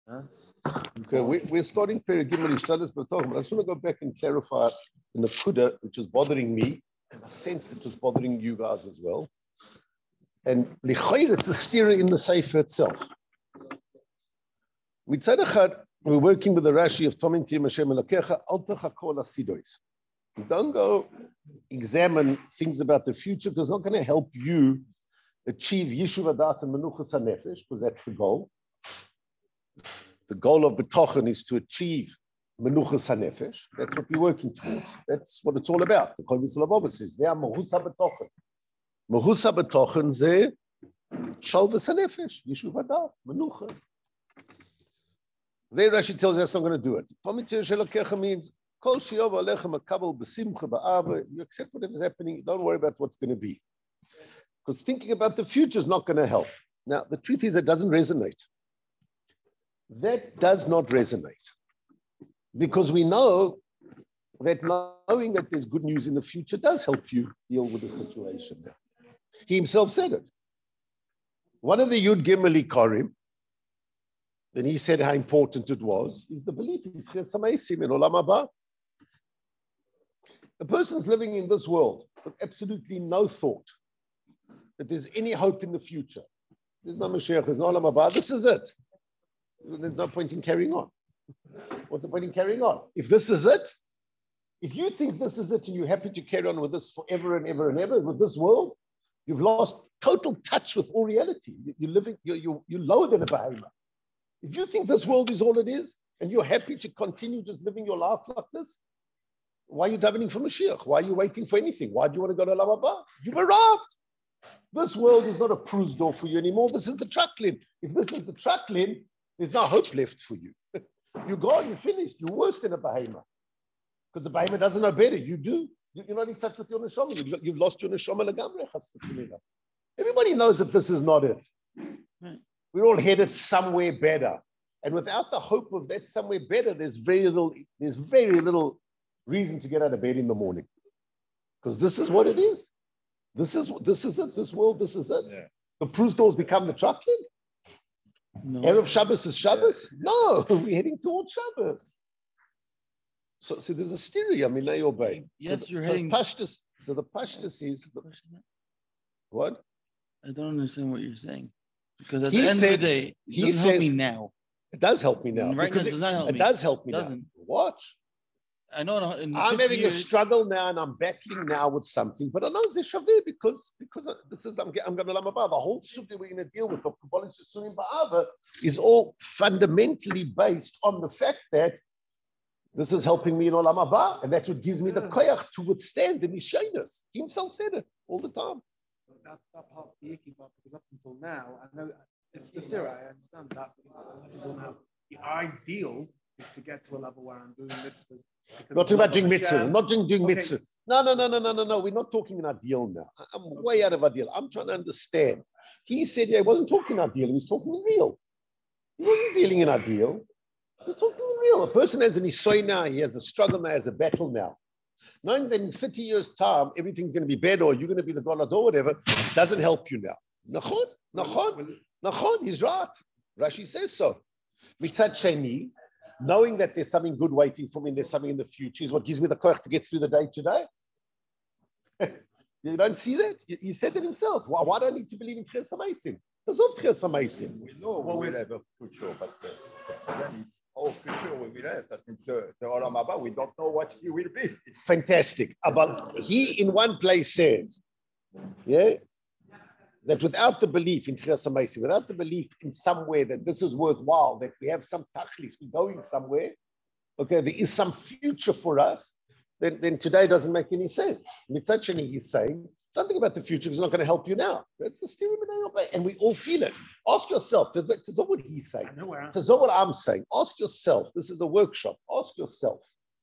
Okay, we're starting Perigim Rishtalis B'toch, but I just want to go back and clarify in the Kuda, which is bothering me, and I sense it was bothering you guys as well. And Lichayr, it's a steering in the Sefer itself. We're working with the Rashi of Tomim Tiyem Hashem Elokecha, Al Techakol Asidois. Don't go examine things about the future because it's not going to help you achieve Yishuv Adas and Menuchas HaNefesh, because that's the goal. The goal of B'tochen is to achieve Menuchas HaNefesh. That's what we're working towards. That's what it's all about. The Kol Yisrael Avos says, they are Mehus HaB'tochen. Mehus HaB'tochen ze Shalvas HaNefesh, Yishuv Adas, Menucha. There Rashi tells us that's not going to do it. Tomim Tiyem Hashem Elokecha means Kol Shiov Alechem Makabel B'simcha Ba'ava. You accept whatever's happening. Don't worry about what's going to be. Because thinking about the future is not going to help. Now, the truth is it doesn't resonate. That does not resonate. Because we know that knowing that there's good news in the future does help you deal with the situation. He himself said it. One of the Yud Gimel Ikarim, then he said how important it was, is the belief in Tchias HaMeisim in Olam Haba. The person's living in this world with absolutely no thought that there's any hope in the future. There's no Mashiach, there's no Olam Haba. This is it. There's no point in carrying on. What's the point in carrying on? If this is it, if you think this is it and you're happy to carry on with this forever and ever and ever with this world, you've lost total touch with all reality. You're living, you're lower than a behemoth. If you think this world is all it is and you're happy to continue just living your life like this, why are you davening for Mashiach? Why are you waiting for anything? Why do you want to go to Olam Haba? You've arrived. This world is not a cruise door for you anymore. This is the truckling. If this is the truckling, there's no hope left for you. You're gone, you're finished. You're worse than a behemoth. Because the behemoth doesn't know better. You do. You're not in touch with your neshama. You've lost your neshama legamre. Everybody knows that this is not it. We're all headed somewhere better. And without the hope of that somewhere better, there's very little reason to get out of bed in the morning. Because this is what it is. This is it. This world, this is it. Yeah. The cruise doors become the truckling. No. Erev Shabbos is Shabbos? Yeah. No, we're heading towards Shabbos. So there's a stereo, Milay Obey. Yes, so you're heading. So the Pashtus is... What? I don't understand what you're saying. Because at the end of the day, it doesn't help me now. It does help me now. Right now, it does not help me. It does help me now. Watch. I know. I'm having a struggle now, and I'm battling now with something. But I know it's a shaveh because this is I'm going to Olam Haba. The whole sugi we're going to deal with of Kabbalah Sunim Ba'ava is all fundamentally based on the fact that this is helping me in Olam Haba, and that's what gives me the koyach to withstand the nishaynus. He himself said it all the time. That part's the icky part because up until now, I know it's still I understand that. Until now, the ideal is to get to a level where I'm doing mitzvahs. Not talking about doing mitzvahs. Not doing mitzvahs. No. We're not talking in ideal now. I'm way out of ideal. I'm trying to understand. He said, he wasn't talking ideal. He was talking in real. He wasn't dealing in ideal. He was talking in real. A person has an isoy now. He has a struggle now. He has a battle now. Knowing that in 30 years' time, everything's going to be better or you're going to be the God or whatever, doesn't help you now. Nachon. He's right. Rashi says so. Mitzad Sheni, knowing that there's something good waiting for me and there's something in the future is what gives me the courage to get through the day today. You don't see that? He said it himself. Why do I need to believe in Tchias HaMeisim? There's no Tchias HaMeisim. We know we will have a future, but then it's our future we will have. That means the Olam Haba, we don't know what he will be. Fantastic. But he in one place says, that without the belief in Tchias HaMeisim, without the belief in somewhere that this is worthwhile, that we have some tachlis, we're going somewhere, okay, there is some future for us, then today doesn't make any sense. Mitzad Sheni, he's saying, don't think about the future because it's not going to help you now. That's the steering wheel, and we all feel it. Ask yourself, to what he's saying, to what I'm saying. Ask yourself, this is a workshop, ask yourself,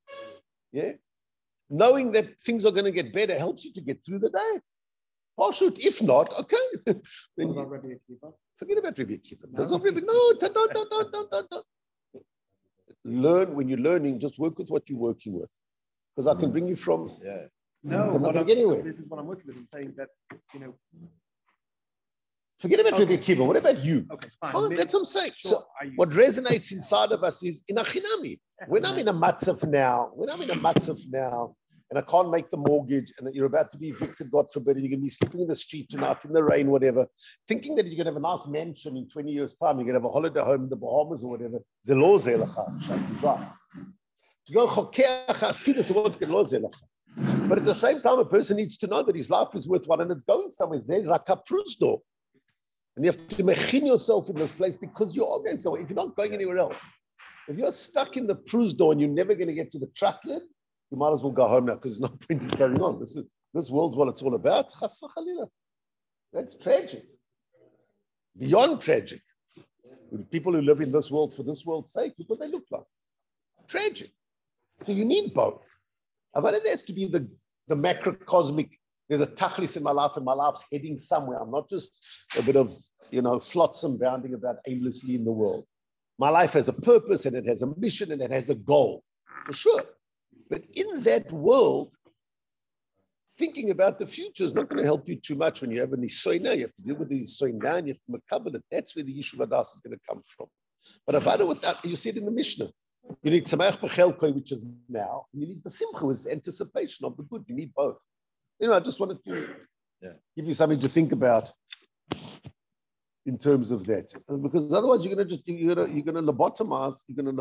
knowing that things are going to get better helps you to get through the day. Shoot. If not, okay. Then forget about Rabbi Akiva. No, don't. Learn when you're learning. Just work with what you're working with, because I can bring you from. Yeah. No, nothing anywhere. This is what I'm working with. I'm saying that Forget about Rabbi Akiva. What about you? Okay, fine. Fine, that's what I'm saying. Sure, So I use what it. resonates inside of us is in Achinami. When I'm in a matzav now, and I can't make the mortgage, and that you're about to be evicted, God forbid, and you're going to be sleeping in the street tonight in the rain, whatever, thinking that you're going to have a nice mansion in 20 years' time, you're going to have a holiday home in the Bahamas or whatever. Zelo zelacha, Shai's right. To go chokeach hasidus what's lo zelacha. But at the same time, a person needs to know that his life is worthwhile and it's going somewhere. There, rakaprusdo. And you have to mechin yourself in this place because you're all going somewhere. If you're not going anywhere else, if you're stuck in the prusdo and you're never going to get to the truck lid, you might as well go home now because there's no point in carrying on. This world's what it's all about. Chas v'chalila. That's tragic. Beyond tragic. People who live in this world for this world's sake, look what they look like. Tragic. So you need both. But it has to be the macrocosmic. There's a tachlis in my life, and my life's heading somewhere. I'm not just a bit of, flotsam bounding about aimlessly in the world. My life has a purpose, and it has a mission, and it has a goal, for sure. But in that world, thinking about the future is not going to help you too much. When you have an isoina, you have to deal with the isoina, and you have to makabel it. That's where the Yishuv Adas is going to come from. But Avada without, you see it in the Mishnah. You need Sameach B'Chelkoi, which is now, and you need B'Simcha, which is the anticipation of the good. You need both. I just wanted to give you something to think about in terms of that, because otherwise you're going to lobotomize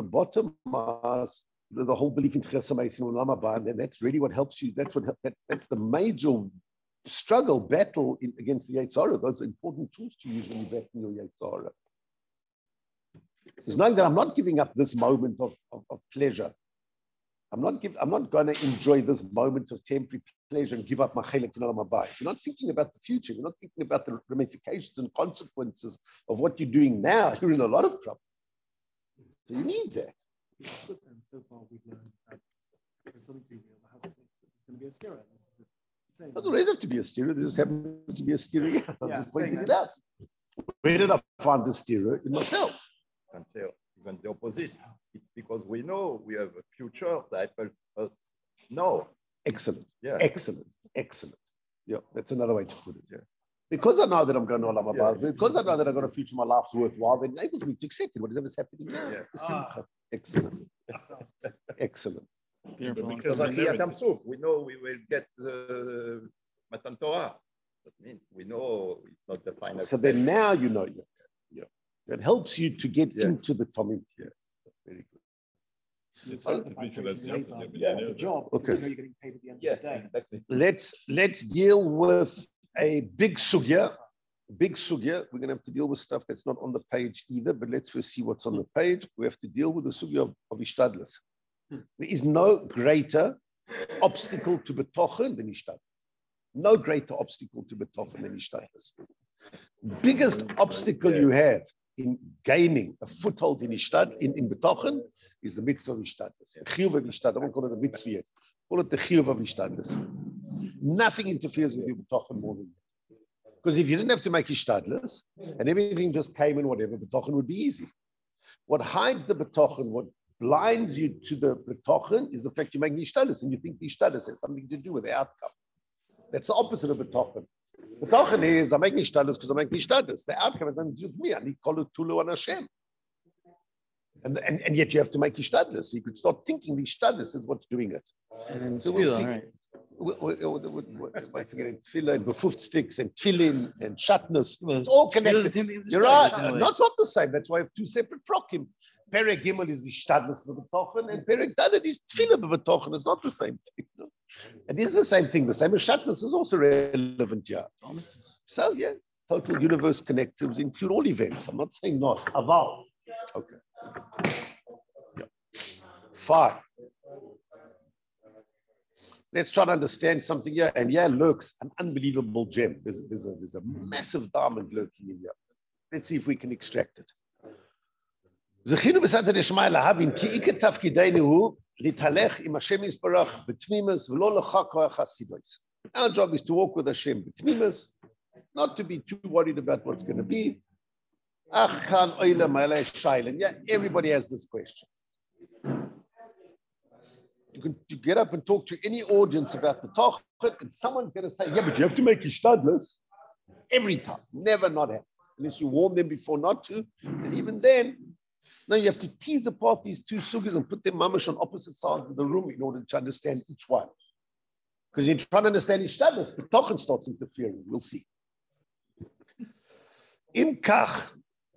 the whole belief in Chesed Ma'asim and Olam Haba, and that's really what helps you. That's the major struggle, battle against the Yetzer Hara. Those are important tools to use when you're battling your Yetzer Hara. It's knowing that I'm not giving up this moment of pleasure. I'm not going to enjoy this moment of temporary pleasure and give up my chelik in Olam Haba. If you're not thinking about the future, you're not thinking about the ramifications and consequences of what you're doing now, you're in a lot of trouble. So you need that. So far, we've learned that for something to be real, there has to be, it's going to be a stira. It doesn't always have to be a stira. There just happens to be a stira. I'm just pointing it out. Where did I find the stira? In myself. I can say even the opposite. It's because we know we have a future that helps us know. Excellent. Yeah. Excellent. Yeah, that's another way to put it. Yeah. Because I know that I'm going to Olam Haba, because I know that I've got a future, my life's worthwhile, that enables me to accept it. Whatever's happening now. Yeah. Excellent. Excellent. Because we know we will get the Matan Torah. That means we know it's not the final. So then now you know. Yeah. That helps you to get into the Tomim. Yeah. Very good. The job. Okay. You're getting paid at the end of the day. Exactly. Let's deal with a big sugya. We're going to have to deal with stuff that's not on the page either, but let's first see what's on the page. We have to deal with the sugya of Ishtadlus. There is no greater obstacle to betochen than Ishtadlus. No greater obstacle to betochen than Ishtadlus. Biggest obstacle you have in gaining a foothold in betochen is the mitzvah of Ishtadlus. The chiyuv of Ishtadlus. I won't call it the mitzvah yet. Call it the chiyuv of Ishtadlus. Nothing interferes with your betochen more than that. Because if you didn't have to make Ishtadlus and everything just came in whatever, betochen would be easy. What hides the betochen, what blinds you to the betochen is the fact you're making Ishtadlus and you think the Ishtadlus has something to do with the outcome. That's the opposite of betochen. Betochen is I'm making Ishtadlus because I'm making Ishtadlus. The outcome has nothing to do with me. I need kol tulu and Hashem. And yet you have to make Ishtadlus. So you could start thinking the Ishtadlus is what's doing it. And so we'll see. Right. Once again, tefillah and befufft sticks and tefillin and shatnus, it's all connected. You're right. No, it's not the same. That's why I have two separate prokim. Perek Gimel is the shtadlus of the betochen, and Perek Dalet is tefillah of the betochen. It's not the same thing. No? It is the same thing. The same as shatnus is also relevant here. So yeah, total universe connectives include all events. I'm not saying not. Aval. Okay. Yeah. Fine. Let's try to understand something here. And here lurks an unbelievable gem. There's a massive diamond lurking in here. Let's see if we can extract it. Our job is to walk with Hashem betmimus, not to be too worried about what's going to be. Yeah, everybody has this question. You get up and talk to any audience about the Betochen, and someone's going to say, yeah, but you have to make Ishtadlus every time. Never not happen. unless you warn them before not to. And even then, now you have to tease apart these two sugas and put them mamash on opposite sides of the room in order to understand each one. Because you're trying to understand each other, the tochen starts interfering. We'll see. Im kach,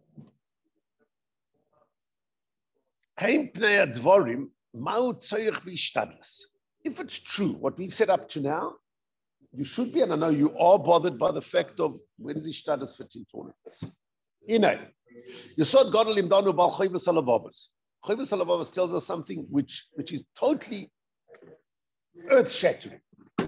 heim pnei advorim, ma'u tzorich b'ishtadlus. If it's true, what we've set up to now, you should be, and I know you are bothered by the fact of where does ishtadlus fit into this. Yesod Gadol Imdanu Bal Chayvus Halavavos. Chayvus Halavavos tells us something which is totally earth-shattering.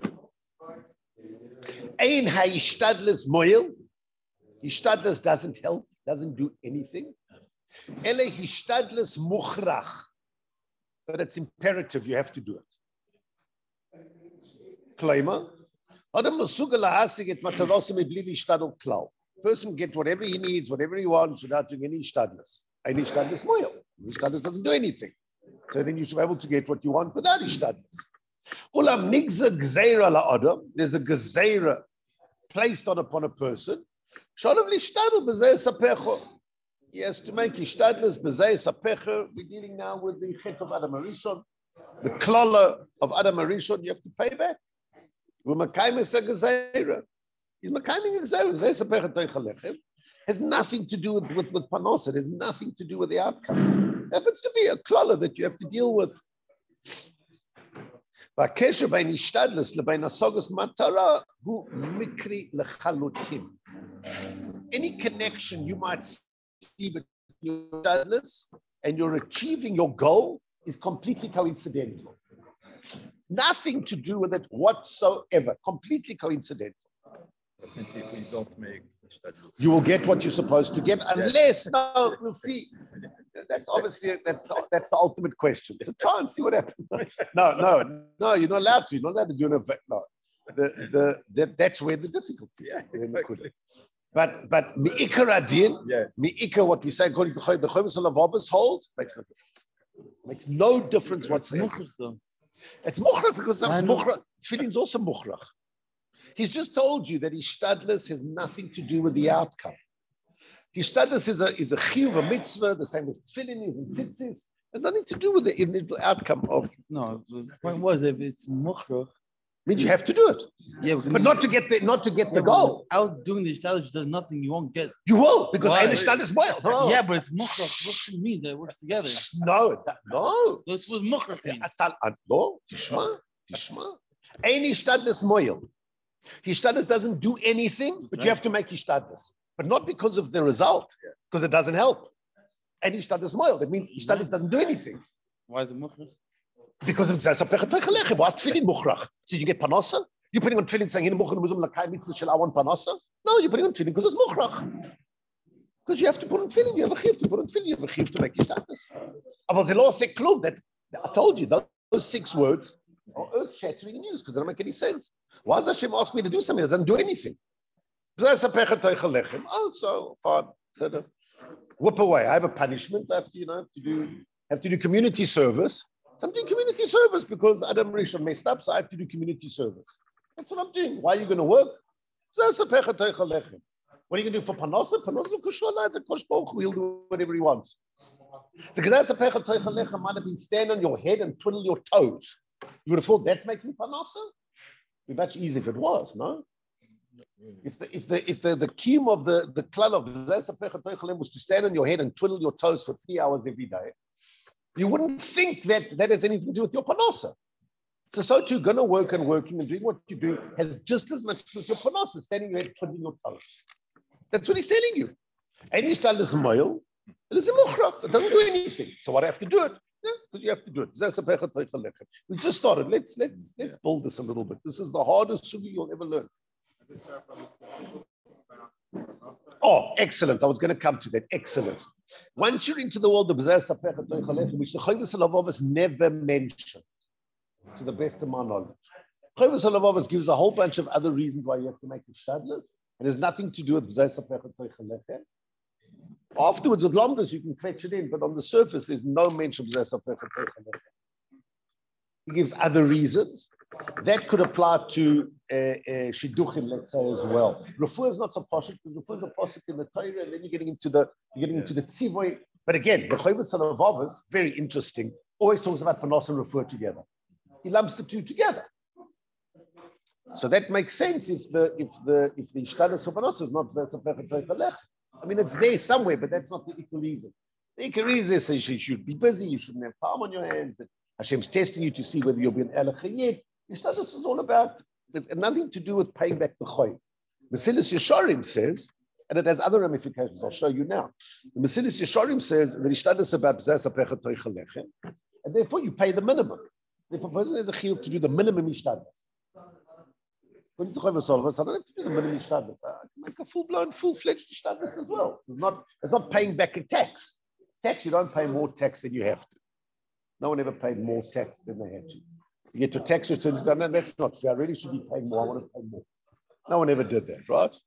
Ein ha'ishtadlus moil. Ishtadlus doesn't help, doesn't do anything. Ele hishtadlus mukhrach. But it's imperative, you have to do it. Klaima. Adam masugal lahasig et matarosim ibli ishtadl klau. Person gets whatever he needs, whatever he wants, without doing any ishtadlus. Any ishtadlus moil. Ishtadlus doesn't do anything. So then you should be able to get what you want without ishtadlus. Ulam nigza gzeira la adam. There's a gzeira placed upon a person. Shalav lishtadl b'zeh sapecho. He has to make ishtadlus b'zeh sapecho. We're dealing now with the chet of Adam Arishon, the klala of Adam Arishon. You have to pay back. U'makaymes a gzeira. He's makayim gzeira. Has nothing to do with panos. It has nothing to do with the outcome. It happens to be a klala that you have to deal with. Any connection you might see between ishtadlus and you're achieving your goal is completely coincidental. Nothing to do with it whatsoever. Completely coincidental. If we don't make you will get what you're supposed to get, unless no, we'll see. That's obviously that's the ultimate question. So try and see what happens. No, you're not allowed to. You're not allowed to do an effect. No, that's where the difficulty is. Yeah, exactly. But mi'ikar adin, mi'ikar, what we say according to the Chayvus Halavavos hold, makes no difference. Makes no difference whatsoever. It's mukhrach because it's mukhrach. Tefillin is also mukhrach. He's just told you that ishtadlus has nothing to do with the outcome. Ishtadlus is a chiyuv, a mitzvah, the same as tefillin is and tzitzis. Has nothing to do with the initial outcome of. No, the point was if it's mukhrach, means you have to do it. Yeah, but not to get the goal. Out doing the ishtadlus does nothing. You won't get. You will because ishtadlus well. Oh. Yeah, but it's mukhrach. What means that it works together? No. This was mukhrach. No, tishma. Any ishtadlus moil. Hishtadlus doesn't do anything, but you have to make hishtadlus. But not because of the result, because it doesn't help. And hishtadlus moil, that means hishtadlus doesn't do anything. Why is it mukhrach? Because of sapechet toichalech. Why is tefillin mukhrach? So you get panasa? You're putting on tefillin saying, I want panasa? No, you're putting on tefillin because it's mukhrach. Because you have to put on tefillin, you have a chiv to put on tefillin, you have a chiv to make hishtadlus. Aber ze lo se klum, that I told you, those 6 words are earth-shattering news because they don't make any sense. Why does Hashem ask me to do something that doesn't do anything? Oh, so fine. So whip away. I have a punishment. I have to do community service. So I'm doing community service because Adam Rishon messed up, so I have to do community service. That's what I'm doing. Why are you going to work? What are you going to do for Panasa? Panasa, he'll do whatever he wants. The Gezeh might have been stand on your head and twiddle your toes. You would have thought that's making panasa? It'd be much easier if it was, no? If the kiyum of the klal of the was to stand on your head and twiddle your toes for 3 hours every day, you wouldn't think that has anything to do with your panasa. So too, going to work and working and doing what you do has just as much to do with your panasa, standing your head, twiddling your toes. That's what he's telling you. Any style is moil, it is a mukhrach. It doesn't do anything. So what I have to do it? Yeah, because you have to do it. We just started. Let's build this a little bit. This is the hardest sugi you'll ever learn. Oh, excellent. I was going to come to that. Excellent. Once you're into the world of B'zeh Sapech HaToich which the Chayvus Halavavos never mentioned, to the best of my knowledge. Chayvus Halavavos gives a whole bunch of other reasons why you have to make it shadless, and has nothing to do with B'zeh Sapech HaToich. Afterwards, with Lomdus, you can fetch it in, but on the surface, there's no mention of B'zeh Sapech HaToich. He gives other reasons. That could apply to Shidduchim, let's say, as well. Refuah is not so poshut because refuah is a poshut in the Torah, and then you're getting into the tzivoi. But again, the Chovos HaLevavos, very interesting, always talks about panos and refuah together. He lumps the two together. So that makes sense if the Ishtadus for panos is not B'zeh Sapechet Toich Lechem. I mean, it's there somewhere, but that's not the equal reason. The equal reason says you should be busy, you shouldn't have palm on your hands. Hashem's testing you to see whether you'll be an Elech Chayet. This is all about, it's nothing to do with paying back the Choy. Mesilas Yesharim says, and it has other ramifications, I'll show you now. The Mesilas Yesharim says that Ishtadus about B'zeh Sapechet Toich Lechem, and therefore you pay the minimum. If a person has a chiyuv to do the minimum Ishtadus, according to Chovos HaLevavos, I don't have to do the minimum Ishtadus. I can make a full-blown, full-fledged Ishtadus as well. It's not paying back a tax. Tax, you don't pay more tax than you have to. No one ever paid more tax than they had to. You get your tax returns done, and that's not fair. I really should be paying more. I want to pay more. No one ever did that, right?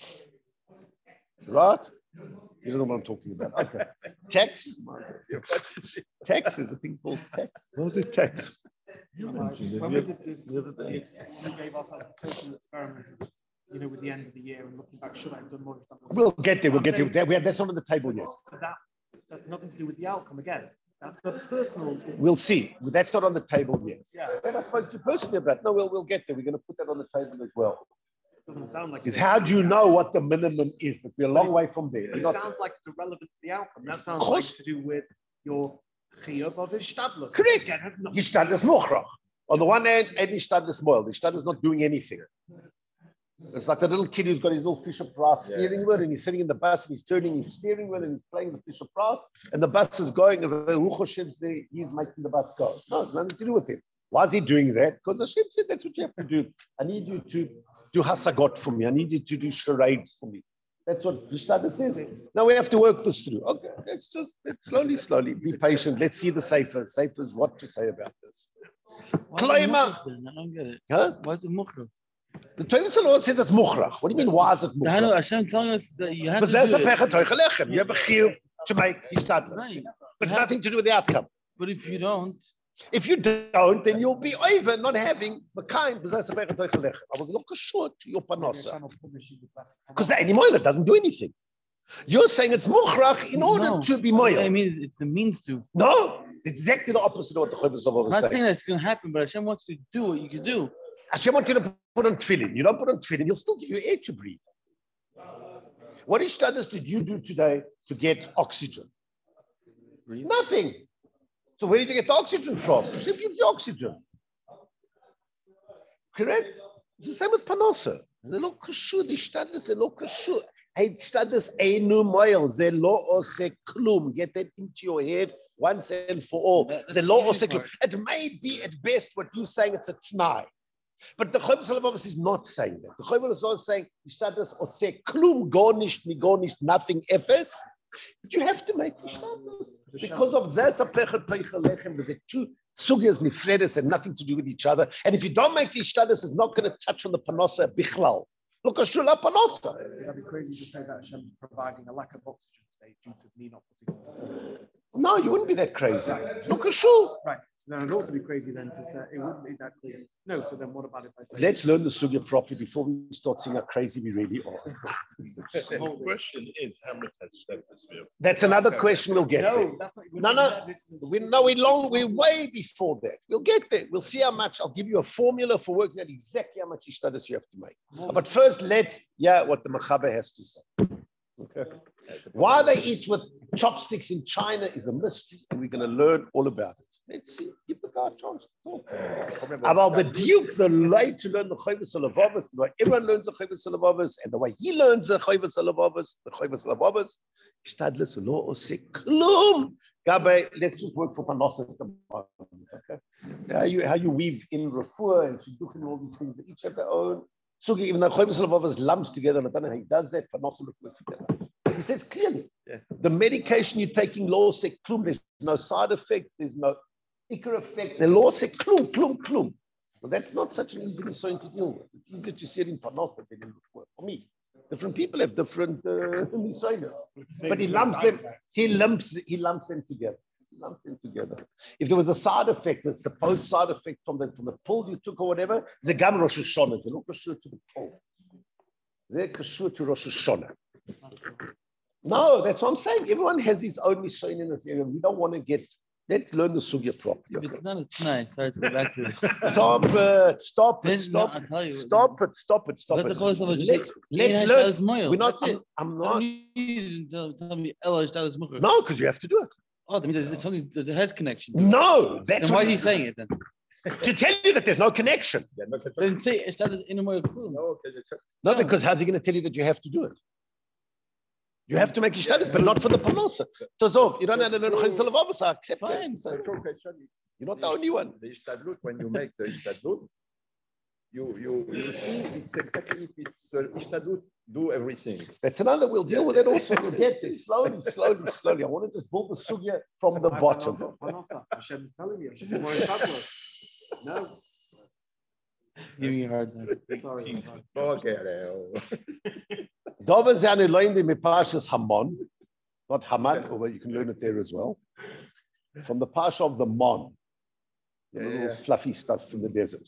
Right? He doesn't know what I'm talking about. Okay. Tax? Tax is a thing called tax. What is it, tax? When we did this, we gave ourselves a personal experiment, with the end of the year and looking back, should I have done more? We'll get there. That's not on the table yet. But that's nothing to do with the outcome again. That's the personal. We'll see. That's not on the table yet. Yeah. That I spoke to you personally about. No, we'll get there. We're going to put that on the table as well. It doesn't sound like. Is how do you know what the minimum is? But we're a long way from there. It sounds like it's irrelevant to the outcome. That sounds like to do with your chiyuv of Ishtadlus. Correct. Ishtadlus mochrach. On the one hand, and Ishtadlus moil. Ishtadlus not doing anything. It's like the little kid who's got his little Fisher-Price steering wheel, and he's sitting in the bus, and he's turning his steering wheel, and he's playing the Fisher-Price, and the bus is going, and he's making the bus go. No, it's nothing to do with him. Why is he doing that? Because Hashem said that's what you have to do. I need you to do hasagot for me. I need you to do charades for me. That's what Ishtadlus says. Now we have to work this through. Okay, let's slowly. Be patient. Let's see the Sefer. Sefer's what to say about this. I don't get it. Huh? Why is it mukhrach? The Torah says it's mukhrach. What do you mean? Why is it mukhrach? I know Hashem telling us that you have to do it. You have a chiyuv to make Ishtadlus. Right. It's nothing to do with the outcome. But if you don't, then you'll be over not having the kind. I was not sure to your panosa. Because the animal doesn't do anything. You're saying it's mukhrach in order to be moil. I mean, it's the means to. No, it's exactly the opposite of what the Chovos HaLevavos say. I'm not saying that's going to happen, but Hashem wants you to do what you can do. Hashem wants you to put on tefillin. You don't put on tefillin, he'll still give you air to breathe. What Ishtadlus did you do today to get oxygen? Breathe. Nothing. So where did you get the oxygen from? Hashem gives you oxygen. Correct? It's the same with panosa. Ze lo kashur, the Ishtadlus ze lo kashur. Ishtadlus einu moel, ze lo ose klum. Get that into your head once and for all. Ze lo ose klum. It may be at best what you're saying, it's a t'nai. But the Chovos HaLevavos is not saying that. The Chovos HaLevavos is saying, Ishtadlus ose klum, go nicht, nothing, efes. But you have to make Ishtadlus. Because of B'zeh Sapechet Toich Lechem, there's two sugyas nifredes and nothing to do with each other. And if you don't make the Ishtadlus, it's not going to touch on the panosa bichlal. Look, Ashula panosa. It'd be crazy to say that Hashem is providing a lack of oxygen today due to me not putting it on. No, you wouldn't be that crazy. Look, Ashul. Right. So then it'd also be crazy then to say it wouldn't be that crazy. No, so then what about if I say Let's learn the sugya properly before we start seeing how crazy we really are. The whole question is how much has Shepherds view? That's another question we'll get there. We're way before that. We'll get there. We'll see how much. I'll give you a formula for working out exactly how much Ishtadlus you have to make. But first, let's what the Mechaber has to say. Okay. Why they eat with chopsticks in China is a mystery, and we're going to learn all about it. Let's see. Give the guy a chance to talk. About the Duke, the way to learn the Chovos HaLevavos, the way everyone learns the Chovos HaLevavos, and the way he learns the Chovos HaLevavos, Ishtadlus lo ose klum. Gabe, let's just work for Panos at the moment. Okay. How you weave in refuah and shidduchim and all these things. They each have their own. So even though Chovos HaLevavos lumps together, I don't know how he does that, Panos will work together. He says clearly, the medication you're taking, law say klum, there's no side effects, there's no ikar effect. The law say klum. Well, that's not such an easy thing to deal with. It's easier to see it in Panos than in refuah. For me, different people have different nisoinas, but he lumps them. He lumps them together. lumped in together. If there was a side effect, a supposed side effect from the pull you took or whatever, the gam Rosh Hashanah. It's not kashur to the pull. They're kashur to Rosh Hashanah. No, that's what I'm saying. Everyone has his own mission in this area. We don't want to get. Let's learn the sugya properly. If it's not a tonight, sorry to go back to this. Stop it. Stop it. Let's learn. We're not. I'm not. Tell me, no, because you have to do it. Oh, that means it's only the has connection. No, that's. Then why is he saying it then? To tell you that there's no connection. Then say it's not in a more clue. No, because how's he going to tell you that you have to do it? You have to make your studies, but not for the panosa. Tazov, you don't have to learn Chayil accept it. You're not the only one. The Ishtadlut, when you make the Ishtadlut, you see it's exactly if it's Ishtadlut, do everything. That's another, we'll deal with it also. We'll get there slowly. I want to just build the sugya from the bottom. Hashem is telling you. No. Give me a hard time. Sorry. Okay. Dover Zani learned in Parshas Hamon, not Hamad, although you can learn it there as well. From the Parsha of the Mon, the little fluffy stuff from the desert.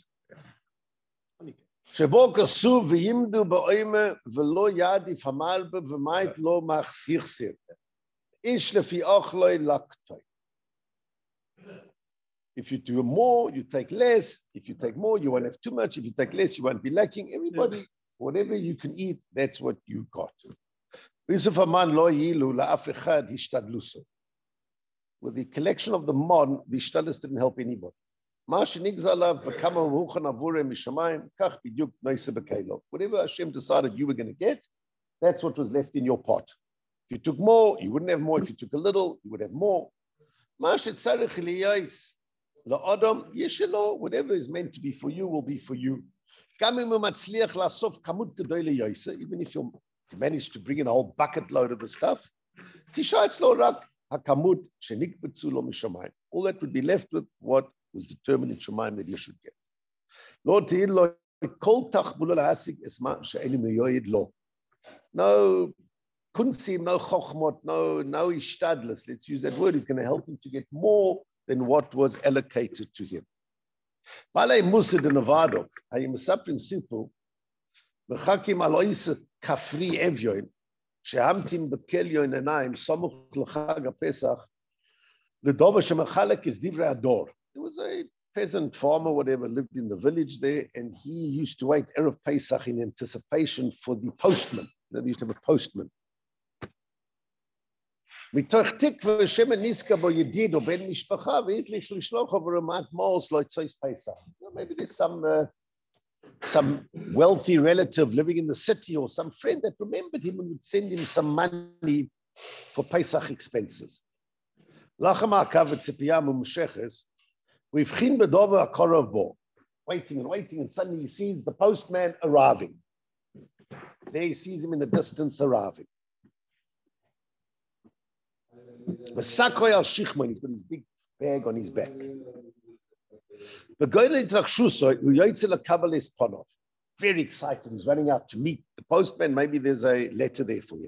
שבו כסוף וימדו באוימה ולא יעדיף המרבה ומית לא מחסיכסר. איש לפי אוכלוי לקטוי. If you do more, you take less. If you take more, you won't have too much. If you take less, you won't be lacking. Everybody, whatever you can eat, that's what you got. With the collection of the mon, the ishtadlus didn't help anybody. Whatever Hashem decided you were going to get, that's what was left in your pot. If you took more, you wouldn't have more. If you took a little, you would have more. Whatever is meant to be for you will be for you. Even if you manage to bring in a whole bucket load of the stuff, all that would be left with what was determined in Shemaim that you should get. No kunsim, no chokhmot, no ishtadlus. Let's use that word. He's going to help him to get more than what was allocated to him. Balei Musa de Nevada, I am suffering simple. Mechakim aloisa kafri evyoin, shehamtim bekelyoin anaim, samuch l'chag pesach, l'dova shemachalek is divrei ador. There was a peasant farmer, whatever, lived in the village there, and he used to wait Erev Pesach in anticipation for the postman. You know, they used to have a postman. Maybe there's some wealthy relative living in the city or some friend that remembered him and would send him some money for Pesach expenses. Waiting, and suddenly he sees the postman arriving. There he sees him in the distance arriving. He's got his big bag on his back. Very excited. He's running out to meet the postman. Maybe there's a letter there for him.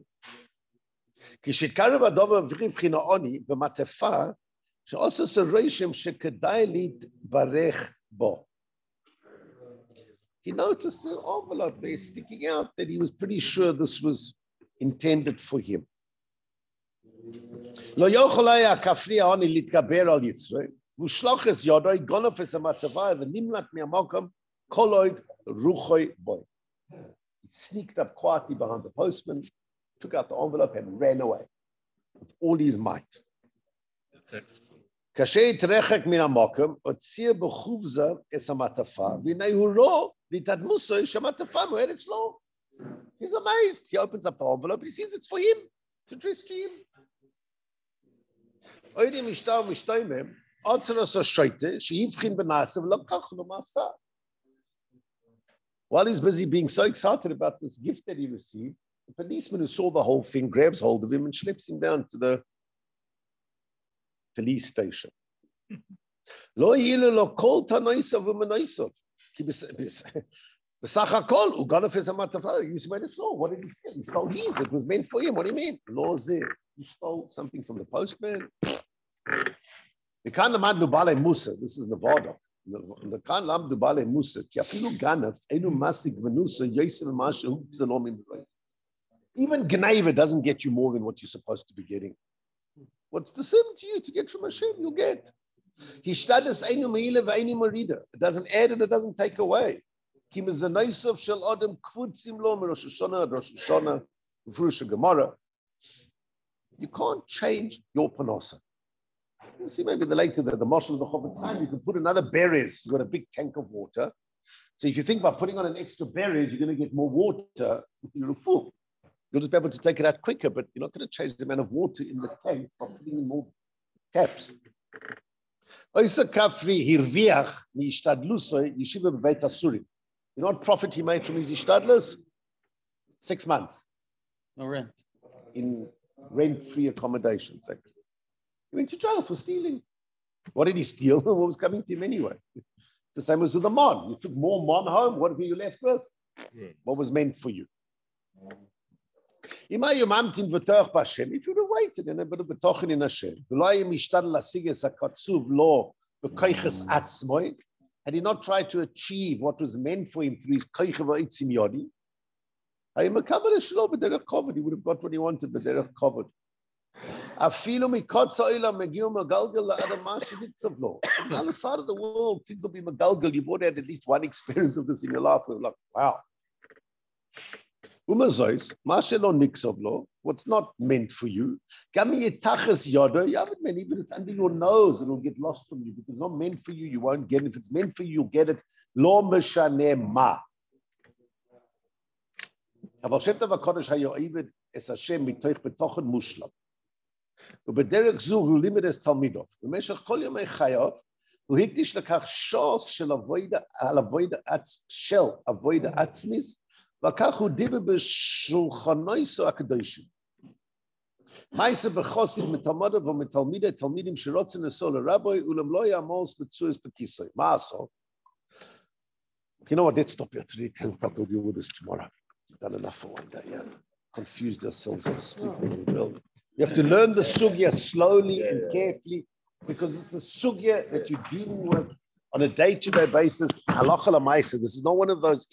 He noticed the envelope there sticking out that he was pretty sure this was intended for him. Lo yocholaya kafri ani litkaber al yitzrei. Vushloches yodoi gonofes amatzavai v'nimlat mi'amokom koloid ruchoi boy. He sneaked up quietly behind the postman, took out the envelope and ran away with all his might. Kashet rechek mi'amokom otzir b'chuvza es amatafa v'nei litadmusoi shamatafa mu'eretz lo. He's amazed. He opens up the envelope. He sees it's for him. It's addressed to him. While he's busy being so excited about this gift that he received, the policeman who saw the whole thing grabs hold of him and schleps him down to the police station. He what did he steal? He stole his. It was meant for him. What do you mean? He stole something from the postman. The kan lamad lubale Musa. This is Nevada. The kan lam lubale Musa. Kiafilu ganaf enu masig venusa yosel mashu zalomim. Even Gneva doesn't get you more than what you're supposed to be getting. What's the same to you to get from Hashem? You'll get. It doesn't add and it doesn't take away. You can't change your panasa. You see, maybe later the marshal of the Chofetz Chaim, you can put another berries. You've got a big tank of water. So if you think about putting on an extra berries, you're going to get more water. You're a fool. You'll just be able to take it out quicker, but you're not going to change the amount of water in the tank by putting in more taps. You know what profit he made from his ishtadlus? 6 months. No rent. In rent-free accommodation. He went to jail for stealing. What did he steal? What was coming to him anyway? It's the same as with the mon. You took more mon home. What were you left with? What was meant for you? If you would have waited in a bit of betochen in Hashem, had he not tried to achieve what was meant for him through his koich v'otzim yodi, he would have got what he wanted, but they're covered. On the other side of the world, things will be magalgal. You've already had at least one experience of this in your life. We're like, wow. What's not meant for you, you haven't meant, even if it's under your nose, it'll get lost from you. Because it's not meant for you, you won't get it. If it's meant for you, you'll get it. Lo meshaneh ma. Aber Shem Tov HaKodesh hayo'ived es Hashem mitoich betochen mushlam. ובדרך זו הוא לימד את תלמידו. במשך כל ימי חייו, הוא הקדיש לכך שוס של אבוידה עצמיס, וכך הוא דיבר בשולחנויסו הקדושים. מייסה בחוסיד מתלמידו ומתלמידי תלמידים שרוצים לנסוע לרבוי, אולם לא יעמוס בצויס בכיסוי. מה הסוף? You know what, let's stop here today. We'll deal with this tomorrow. We've done enough for one day, yeah. Confused ourselves on speaking well. You have to learn the sugya slowly and carefully, because it's the sugya that you're dealing with on a day-to-day basis. Halacha l'maisa. This is not one of those